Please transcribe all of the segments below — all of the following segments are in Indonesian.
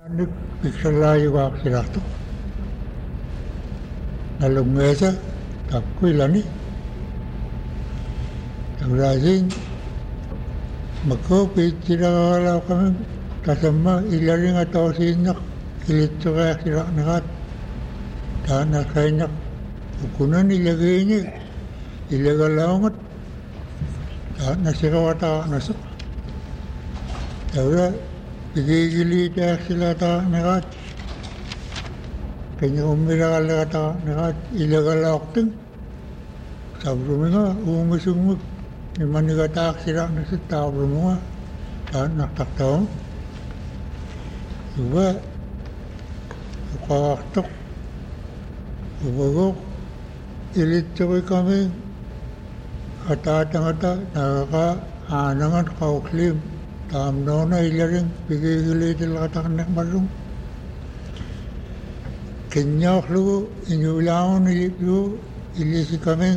Anik piksalayu waksirato. Nalungesa tapkuilani. Tabrasin mako pitiraala kami kasama ilaring atau sinak ilitsuka sirak nakat. Tanah kainak ukunan ilagay ilagalawangat. Tanah sirawata nasuk. Tabra pigigilita sila ta nakat. Kanya umirala ta nakat ilagalawakting. Sabruminga umusungmuk. Imanigatak sila nasuk tabrumunga. Tanah taktaong. Juga ukawaktok. Ubagok ilitsukoy kami. Atatangata nakaka anangan kauklim. Tamno na ilaring pigigilitil kataknak marung. Kenyok lu inyulaon iliplu ilisi kami.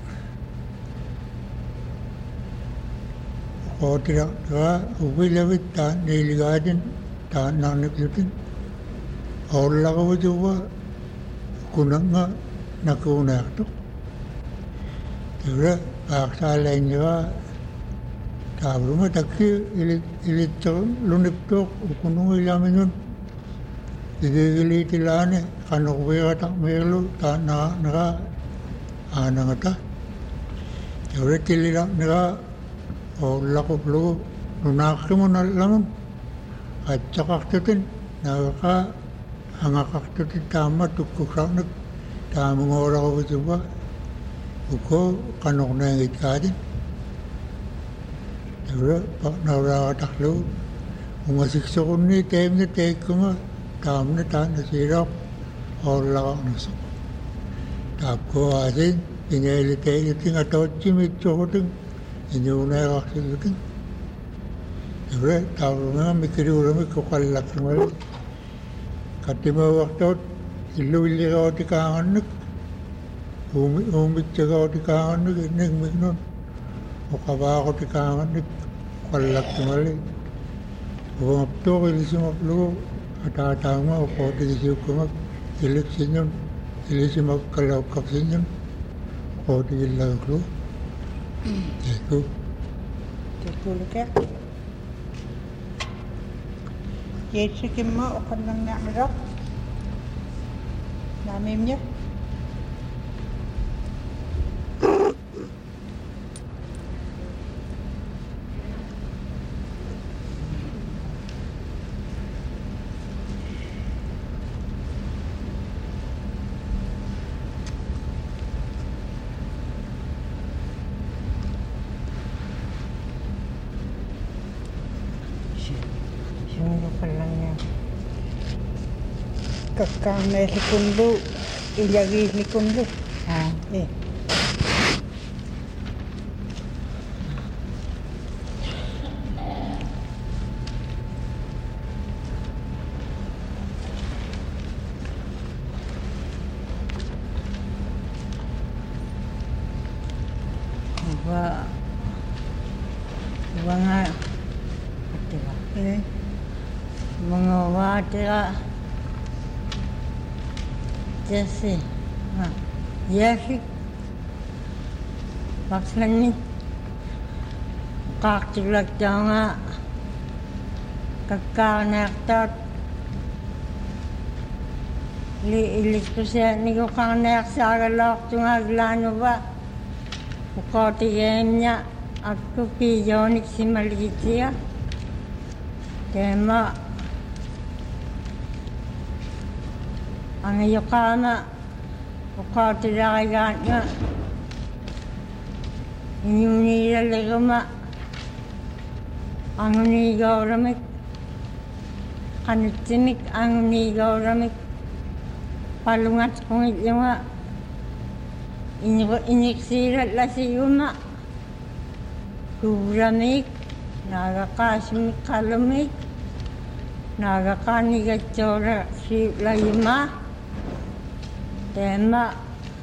Kau tidak ubilawit ta niligadin ta naniklutin. Orla ko juga kunang nga nakunak to. Tira aksalay niya Tabro mo takki ilit lunip to kunung ilamin yun. Igigilitilane kanukwe katak melo ta naka anangata. Tira tilila naka o lakuplo nunaki mo na lamon. At sakaktutin naka hangakaktutin tama tukuksanak tamang ora ko ba. Uko kanok na yung itkadin. Tara, nakakataklo. Umasikso ko ni time na take ko nga. Tam na ta, nasirap. Orla ka nasok. Tap ko asin, pinelite iting atot simitso ko ting. Inyunay kaksiluting. Tara, taro nga, mikirurami ko kalak naman. Katimawak tot, iluwili ka o tikangan nak. Umit jaga di kangan ni neng mignon, ukaba ko di kangan ni kalak tumali. Uang apto ilisi maplo, atatama uko di siu kumak ilik sinyon, ilisi makalaw kap sinyon, uko di ilang klo. Teku. Teku lukak. Yesu kimma ukan nang nak merok. Namimnya. Kakana likundu, ilagi likundu. Eh. Mga mga watira Jesse Jesse Bakslani Kaktilak janga Kakanaktat Ilis ko siya ni ko kanak sa agalok tungaglano ba Ukotigem niya Aku piyonik si Malitia Tema ang iyokama ukatilakigan nga inyunilaligama ang unigaw ramik kanitsimik ang unigaw ramik palungat kung yung nga iniksirat lasiyuma kuramik nagakasimik kalumik nagakanigatsora si layuma tema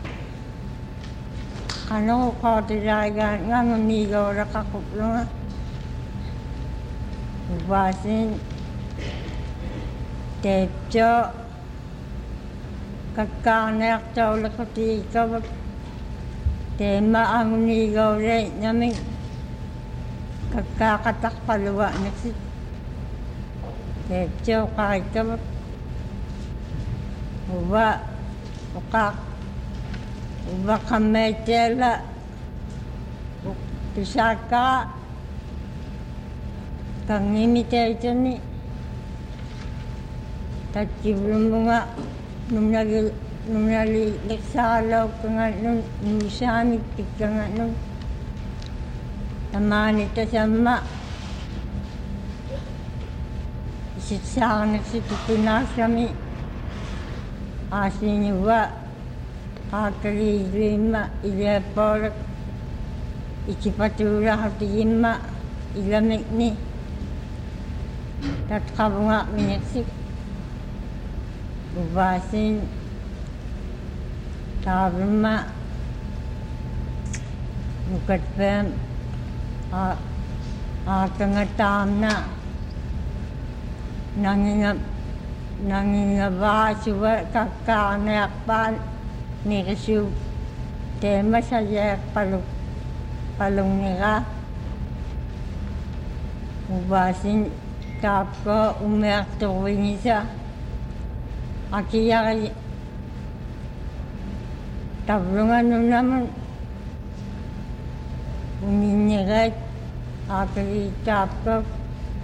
ano ko tilagan nga manigaw ra kakuplo nga ubasin teepjo kakkaarniartoulakutiikavak teema anguniigaule namin kakkaaqatarpaluaanaksit teepjo qarikkavak uva qammaitiala pisaakkara kangimiteitani tatkivlumunga nunali leksaalaukkangannun nuusaamik pikkangannun tamaanitasamma isitsaarnaksit tukunaassami aasiinuva qaakaliiluimma iliappoolak ikipatuulahartigimma ilamikni tatqavunga miniksik uvaasin taavimma nukatpeam aakangataamna nangingavaasuva kakkaarniarpaan nirisuup teemasajeerpalunniraa uvaasin taapko umiarturvingisa akiyari tavlungannunamun uninnireet aakaliittaapkok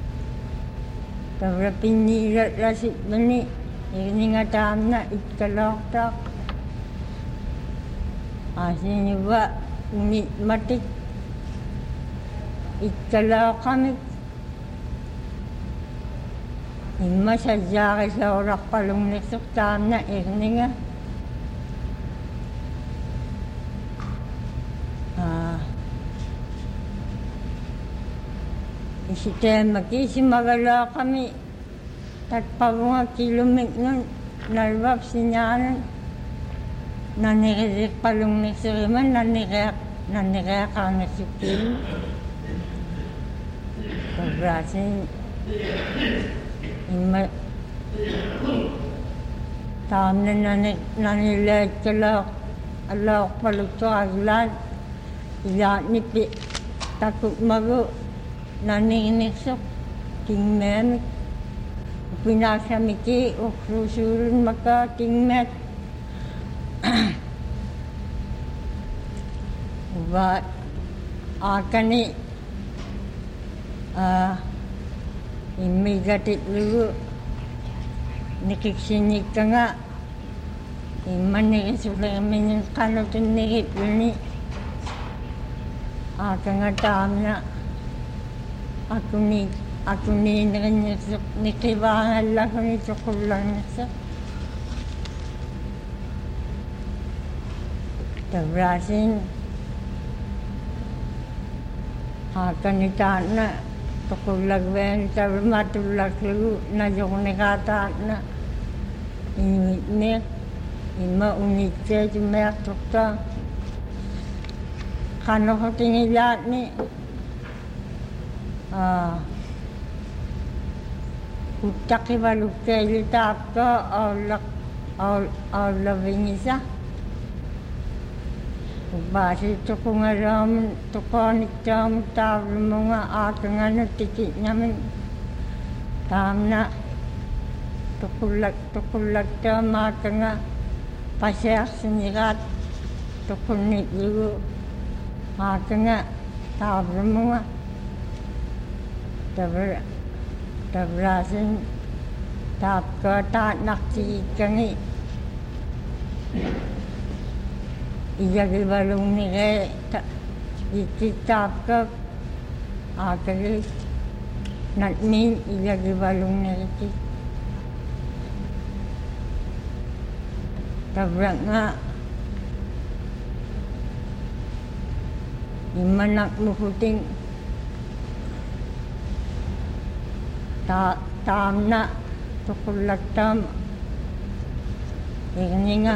tavrapinniilatlasitmani irningataamna ikkaloortaaq aasiinuva unitmatik ikkaloqamik imma sajjaarisaularpalunnersuq taamna irninga isiteemaki isimagalaaqami tatpavunga kilumiknun nalvap sinyaanun nannirisirpalunnersiriman nannireaqarnersukkilu tavraasin imma taamna nanilaakkalaaorpaluttuagilaat ilaatnippi takutmagu nanniginersuq tingmeamik upinaassamiki urruusuulunmaka tingmeat uva aakani immigatitlugu nikiksinnikkanga immannigisuleriminun qanutunnigitluni aakanga taamna akuniinerinnersuq niqivaangallaguni tuqullarnersuq tavraasin aakani taatna tuqullagveani tavmatullarlugu najorniqaataatna inuitmiq imma unitseetumiarturta qanortingilaatni uttaqivalukkeilitaapka aulavingisa upaasituqungalaamun tuqaaniktaamun taavlumunga aakanganut tikitnamin taamna tuqullaktaamaakanga pasearsiniraat tuqunnitlugu aakanga taavlumunga tavraasin taapka taatnartigikkangi iyagivalungniree ittitaapka aakali natmiin iyagivalungnirikik tavranga immanakmukuting taamna tuqullaktaam irninga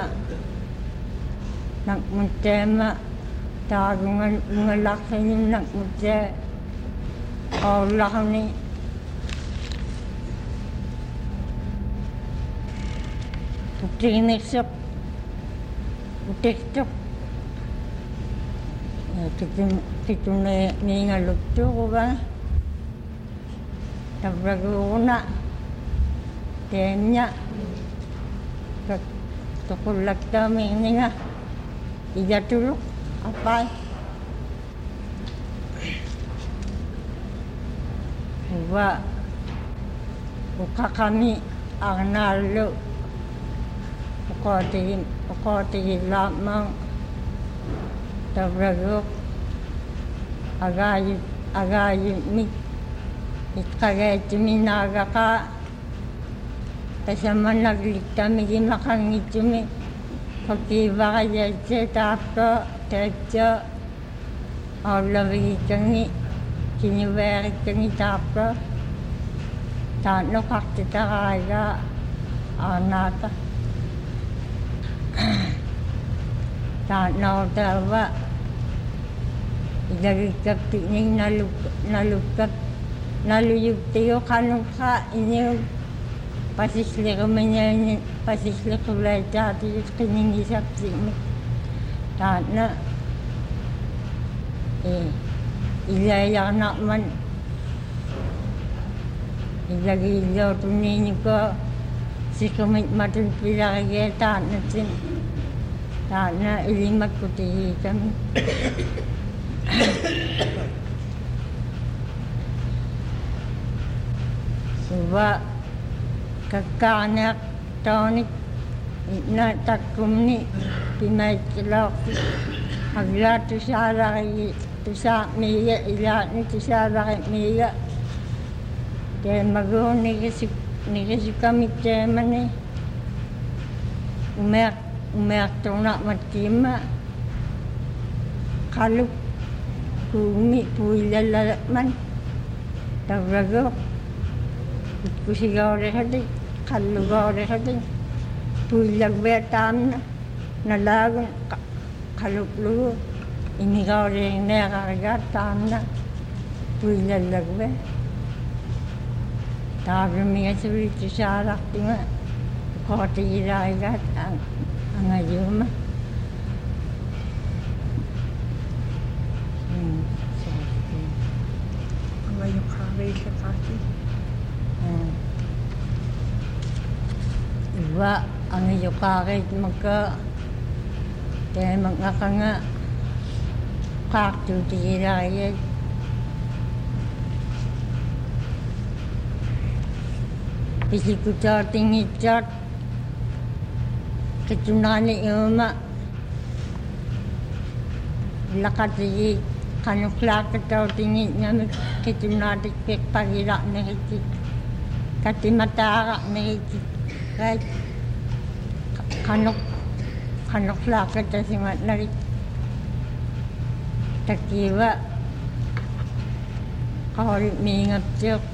nakmutteema taagungan ungalaqsinin nakmuttee aullaqni Putiinersuq utiktuq kitune miingaluttuuruva tavraguuruna teemña toqullattaamiinninga iyatuluq apai uva uqaqami arnaallu uqaatigillaammaang tavraguuq agaayimik itqagaatiminaagaqaa tasammanagliktamigimaqanngitsumi qakiivarayaitse taappa taatsa aallavigikangi kiñuveerikkangi taappa taannoqartitaraaga aanaata taannautaava ilagikkappiknik nalukkat naluyuktigu qanuqa iniu pasisliqulaitaatiyut qiningisapsikmik taanna ilaayarnarman ilagiillootunniinikua siqumit matun pilarigia taannatsin taanna ilimakkutigiikami uva kakkaarniaq toonik na takkumni pimaitkilaorti aglaa tusaalarigi tusaamiiga ilaatni tusaalarimiiga teemaguun nigisukamik teemani umeartornarmatkiimma qaluk kuumi puillallaman tavraguuq itkusigauriratik qallugauriratik puillagviataamna nalaagun qaluklugu inigaurineeqarigaat taamna puillallagve taavrumigasuli tusaalartunga uqaatigilaarigaat angayuuma angayuqaariillaqaati uva angayuqaariitmaka teemaqaqanga qaartuutigilaarigat pisikutaatingitsaat kitunaani iuma laqatigi qanuqlaaqatautingitngamik kitunaatikpiqpagilaqneritik katimataaraqneritik rait qanuqlaaqatasimatnarit takiiva qaulit miingaptiuq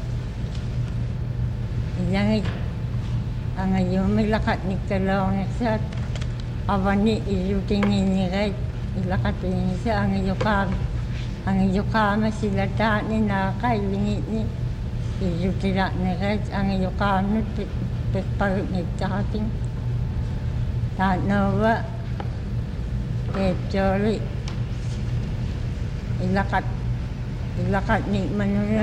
ilangit angayuumi laqatnikkalaornersaat avani illutingiinirait ilaqatigiisa angayuqaama silataatni naaqaillingitni illutilaqnerait angayuqaamnut piqpagitnittaqatin taannaava teetsooli ilaqatnikmanuna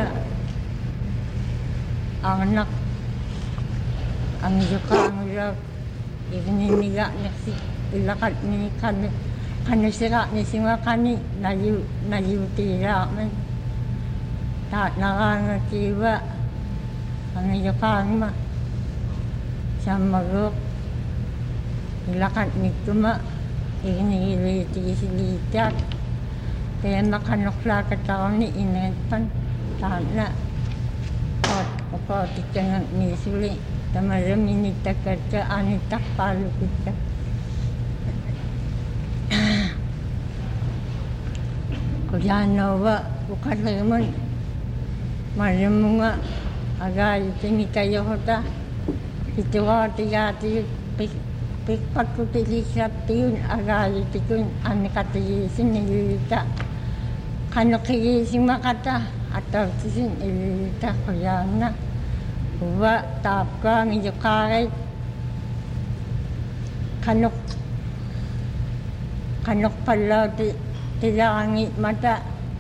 arnaq angayuqaangulaak igninigaqnersik ilaqatni qanusiraqnisinga nayuutigilaarman taatnaraangakiiva angayuqaangma sammaguuq ilaqatnikkuma ignigiliitigisiliittaat teema qanuqlaaqataruni ineritpan taanna uqaatikkangak miisuli tamaraminittakkatsa anittaqpaalukikka kujaanauva uqallimun marrimunga agaayutingikayohota pituaatigaatiyut piqpakkutigisaptiyun agaayutikun anniqatigiisin ililita qanuqigiisimaqata atavtisin ililita quyaanna uva taapkaangiyuqaarit kanok pala tilangi mata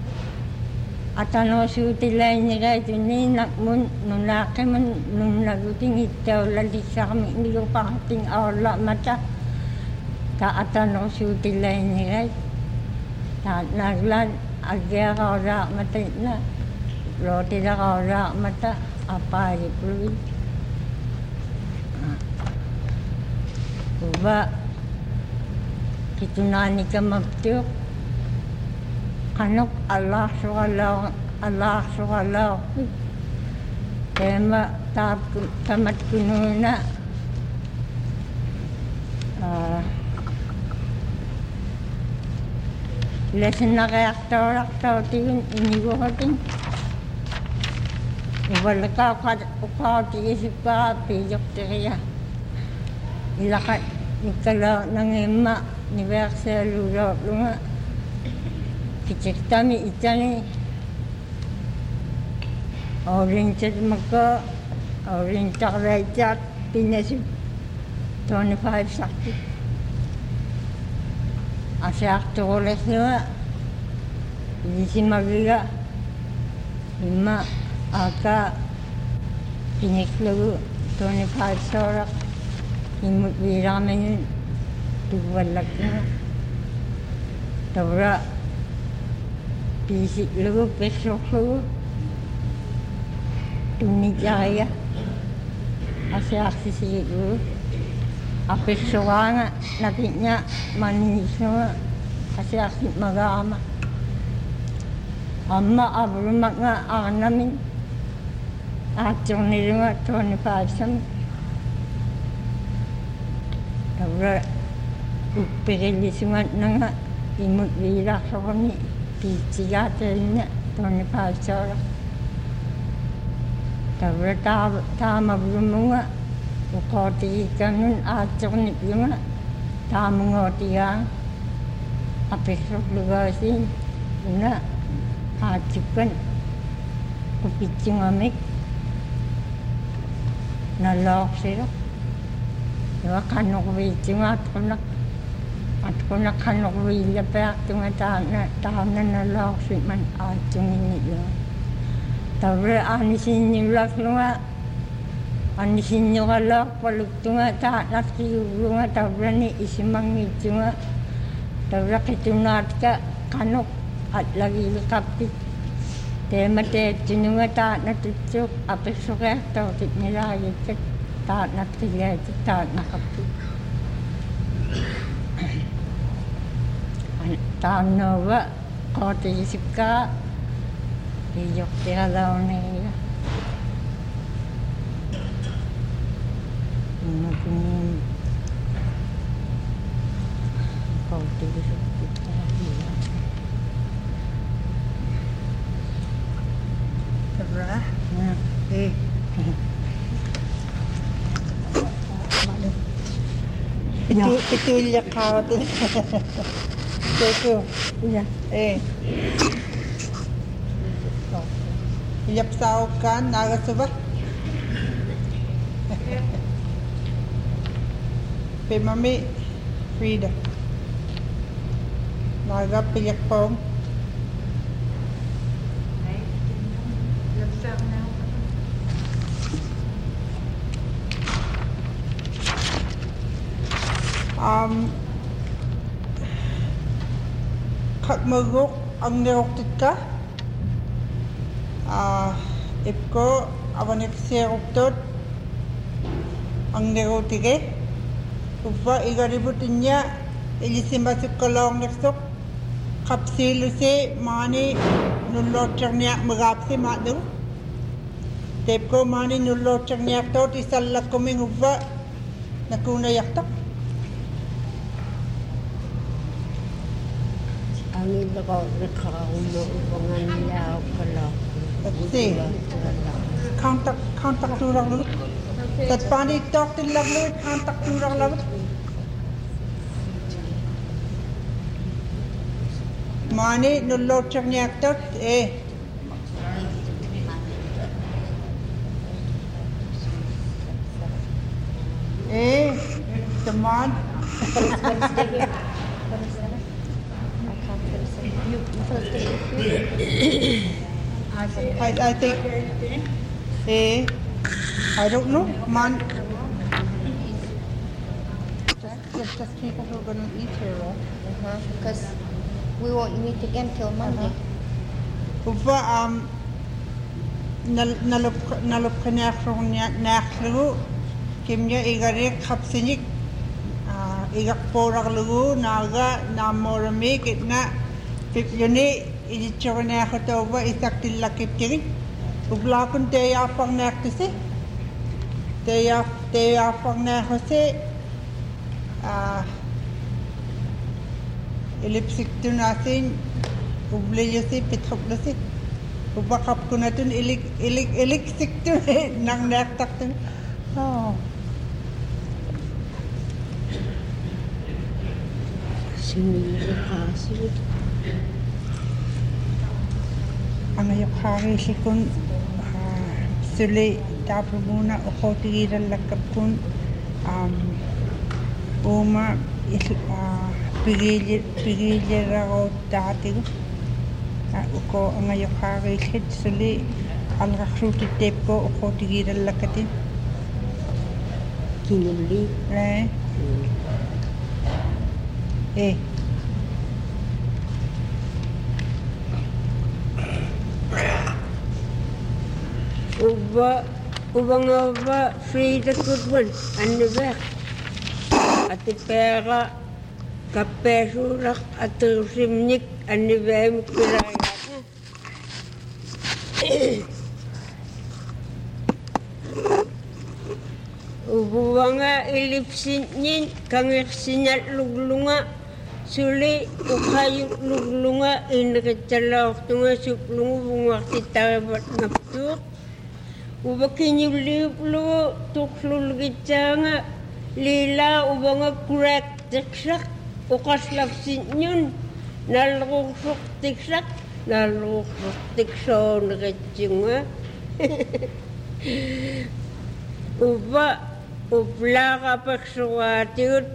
atano su tilay niya ini nakmun nunaki man nung naguting itaw lalisa kami hindi ko pakating awla mata ta atano su tilay niya ta naglan agya kaura mata na roti na kaura mata apay puluwi Uba kitunani ka magtiok kanok Allah suwalaw tema tamat kununa lesson na reaktor tingin inigo hoting wala ka ukaw tigisip ka pijok teriya ilakat nikala ng ema ni verse lula lunga kicirtami itani orinted maka orintak rajat pinasip 25 sakit asyak tulis nga hindi si magiga lima aka piniklago 25 sorak imut biramen tuwalak na tabra pisik lagu pesok lagu tunikaya aksi sigu apesokanga nakitnya manis na aksi magama amma abrumak nga anamin atong nilunga 25 sam Tabra upirilisungan na nga imut vira sa kami pichigate niya 25 sorak tabra tama brumo nga ukoti kanun atong nilunga tamungoti yang apesok lugasin una atukan kupiching amik nalok sila Diba kanok witi nga at kuna kanok wila pa tunga tahanan na laksit man atong inyo. Tabre anisin nyo lak nga anisin nyo ka lak paluk tunga tahanat kiyulo nga tabre ni isimang ito nga tabre kitunat ka kanok at lagi kapit. Tema teto nyo nga tahanat ito apesok ya tawtit nila ayit taat na tigay taat na kapit. Taam na ba kote isip ka iyok tihalaw na iya. Kunin kote isip ka iya. Tabra? Pitulya ka ito. Teko. Iya. Iyap sao kan nagasubak. Pe mami Frida. Naga piyak pong. Kak magok ang niroktit ka ipko awanik siroktot ang nirotige upa igaributin niya ilisimasuk kalong nirsok kapsilu si mani nulotcher niya magapsi madu tepko mani nulotcher niya tot isalak kuming upa nakuna yaktak Ang iba ko nakaulo upangan niya pala. Si kantak turang lut. Tat pani tok til laglut kantak turang lut. Mani nulot chak nyak tot teman Wednesday here. What is that? I can't Thursday. You Thursday here? I think. I don't know. Just people who are going to eat here, right? Because we won't meet again till Monday. Uva nalup kanakron naklu kimnya igare kapsinik igak porak lugu naga namorami kitna pipyoni idichona khotova isaktil lakiptiri ublakun te afang naktisi te afang nakhose elipsik tunasin ublejasi pithoklasi ubakap kunatun ilik siktu nang naktak tu ang ayokari sikun suli tapumuna ukotigiran lakapkun uma pigil rago dati ko ang ayokari hit suli alrakruti tepko ukotigiran lakatin kinuli Ubangova Frida Goodwin and the back at the Pera Capesurak at the Simnik and the Vem Kurayana. Ubanga Elipsin Kangersinat Luglunga Suli Ukayuk Luglunga in the Talaftunga Suplunga Titabat Naptur. Ubakinyu liblu tuklul gitanga lila ubanga kurak tiksak ukaslap sinyun nalruk tiksak nalruk tikson gitjunga ublaga paksuatiut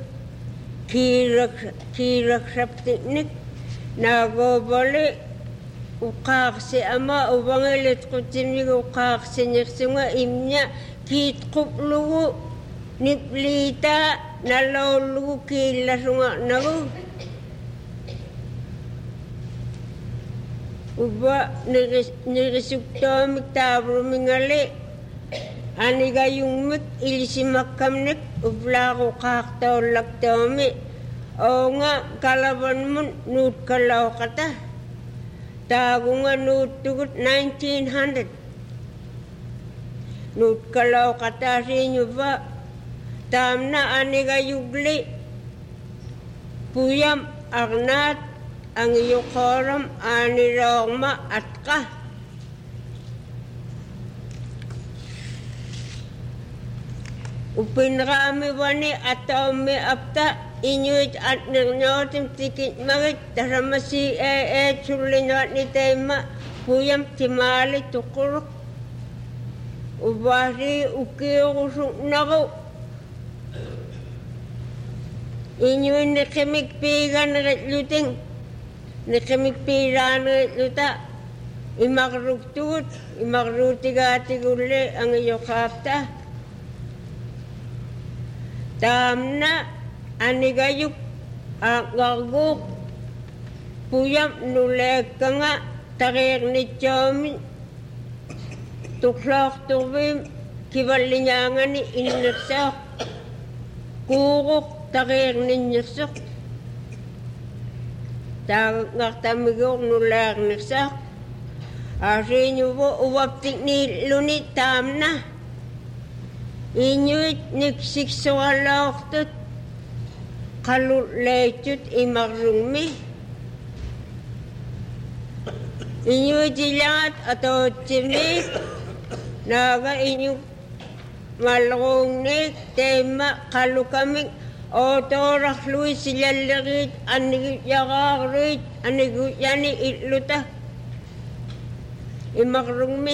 kirak saptiknik nagobali uqaaqsi ama ubangalit qutimigu uqaaqsinirsunga imnya kiitquplugu niplita nalawlugu kiillasunga nagu uba nirisuktoomik taabrumingali anigayungmik ilisimakkamnik ublaagu qaaqtaullaktaumi oonga kalavanmun nuutkalauqata tagunga nutugut 1900 nut kalau kata sinyuba tamna aniga yugli puyam agnat ang yukoram aniroma atka upinrami wani atome apta inuit at nirnyotim tikit magit taramasi chulinat ni tema puyam timali tukuruk ubasi ukirusuk nago inuit nikimik pigan retluting nikimik piran retluta imagrutigatigulle ang yokapta tamna anigayuk agaguk puyam nulekanga tarir ni chomi tuklak tubim kibalinyangan ni innersak kuruk tarir ni nyersak tagaktamigok nulek nyersak asinyubo uwaptik ni lunit tamna inyuit niksiksualaktut kalut lecut imarumi inyu jilat atau cimik naga inyu malungnik tema kalu kami otorak lui silalegit anigit yagarit anigit yani itluta imarumi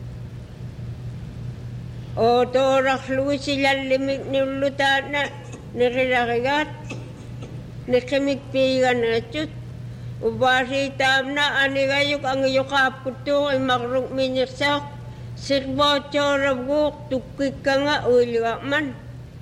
otorak lui silalimik nilluta na nikirakigat, nikimikpigan rachut. Ubasi tamna anigayuk ang iyukap kuto ay makruk minyaksak. Sikbo chorabguk tukik ka nga uliwak man.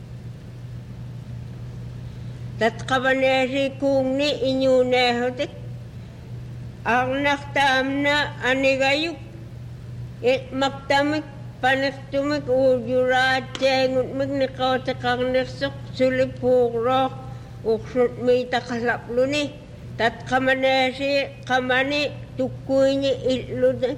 Tatkabanesi kung ni inyunehotik. Ang naktamna anigayuk. Maktamik panaktumik ujurat jengut miknikaw nirsok sulipurok uksut may takalaplo ni. Tatkabanesi kamani tukuy ni ilud.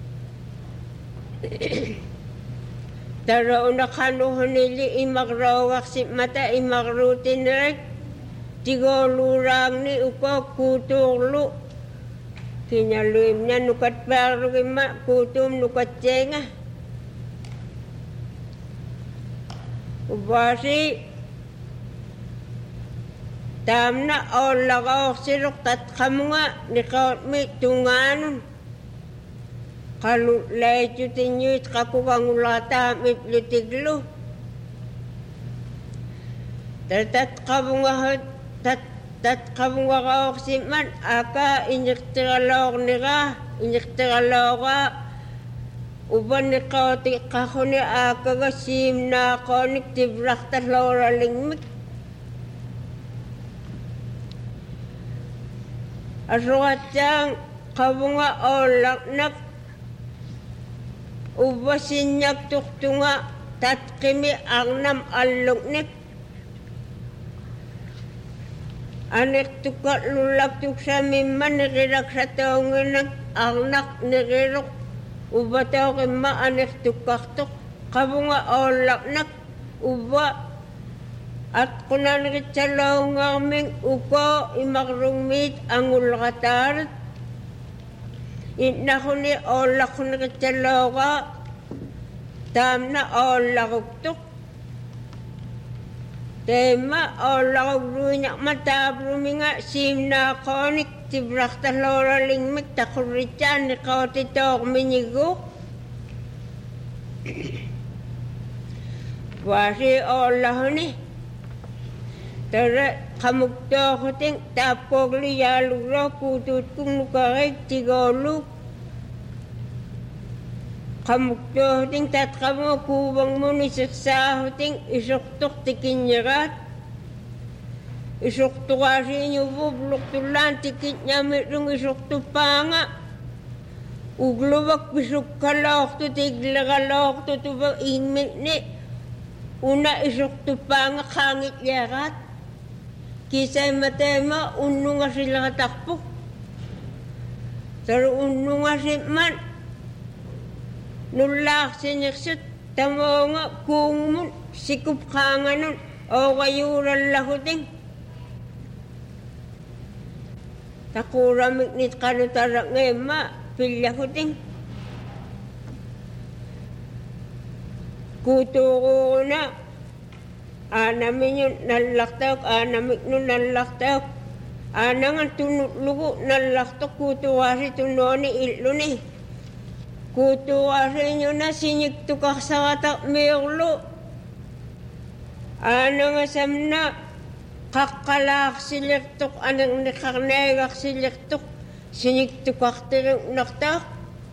Taro na kanuhan nili imagrawak si mata imagrutin rek. Tigolurang ni uko kutulu. Kinaluim niya nukat paro kima kutum nukat jenga. Ubasi tamna olagaw sirok tat kamunga nikaut mi tunganon. Kalau leju tinyut kaku kangulata mi plitiglu. Tat kabunga tat kabunga kaok siman aka injektiralog nira injektiraloga uban nikaw ti kakuni aka ga sim na konik tibrakta lora lingmik. Aswatang kabunga olak nak ubasinyak tuktunga tatkimi angnam alluknik. Anek tukat lulak tuksa mimman nikirak sa taonginak angnak nikirok ubataw kima anek tukaktok kabunga olak nak uba at kunan kitsalaw ngaming uko imakrumit ang ulakatar itna ko ni olak ko na kitsalaw ka tam na olak uktok tema olak ukrunya matabrumi nga sim na konik tibrakta lora lingmik takurityan ni kautitok minigok wasi olak ni tara kamukto ko ting tapog liyaluro kutut kung nukarik tigoluk kamukto ting tatkamo kubang mo nisaksa ting isuktok tikinyarat isukto kasi nyo bublok tulan tikit nyamit rung isukto pa nga uglubak bisuk kalok to tigla kalok to tubang ingmit ni una isukto pa nga kangit yarat kisay matema unno nga sila katakpo pero unno nga si man nulak siniksot tamo nga kung mo sikup ka nga nun o kayuran lahuting takuramik nit kanutarak nga ma pilya huting kuto na anamin yun nalaktak anamik nun nalaktak anangan tunutlugo nalaktak kuto kasi tunoni ilo ni kuto kasi nyo na siniktukak sa katak mayoklo anang asam na kakalak siliktok anang nakarnegak siliktok siniktukak tirang naktak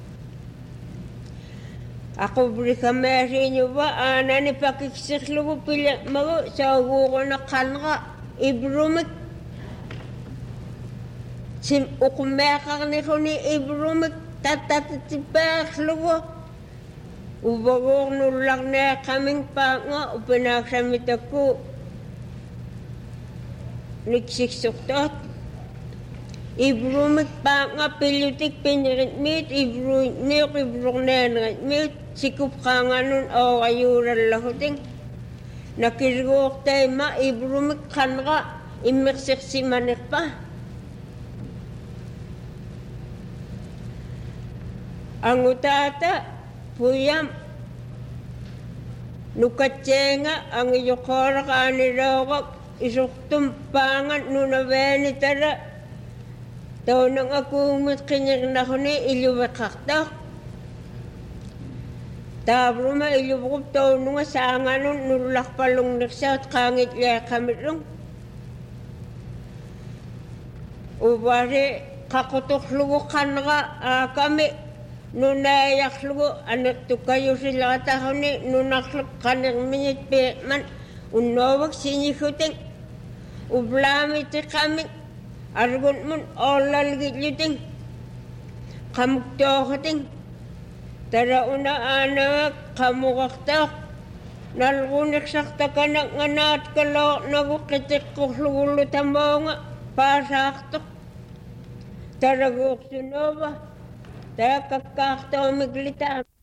ako beri kameri nyo ba ana ni pakiksik lugo pilak mago sa ugo na kanka ibrumik sim ukumekak ni ko ni ibrumik tatatipek lugo ubagok nulak na kaming pa nga upinaksamit ako nagsiksuktot ibrumik pa nga pilutik piniritmit ibrumik ibrumik sikup ka nga nun o kayuran lahuting nakirgok tayo ma ibrumik kan ka imiksik si manik pa ang utata puyam nukatsenga ang iyokora ka nilawak isuktum pangat nunabeni tara taw nang akong matkinyag na ko ni iluwakaktak Tabruma ilubrup taununga saanganun nullaqpallung nirsaat qaangit liaqamitlung. Ubari qaqutuqlugu qanqa aakami nunayaqlugu anattukayusilaqataquni nunaqluq qaniqmiñit piiqman unnuavak siñihutin ublaamitiqamik argunmun ollalgitlutin qamuktooqatin tara una aanaak qamuqaqtaaq nalquniqsaqtakanak nganaat kalooqnagu qitiqqurlugullu tamoonga paasaaqtuq taraguuqsunuuva tara kakkaaqtaumiklitaa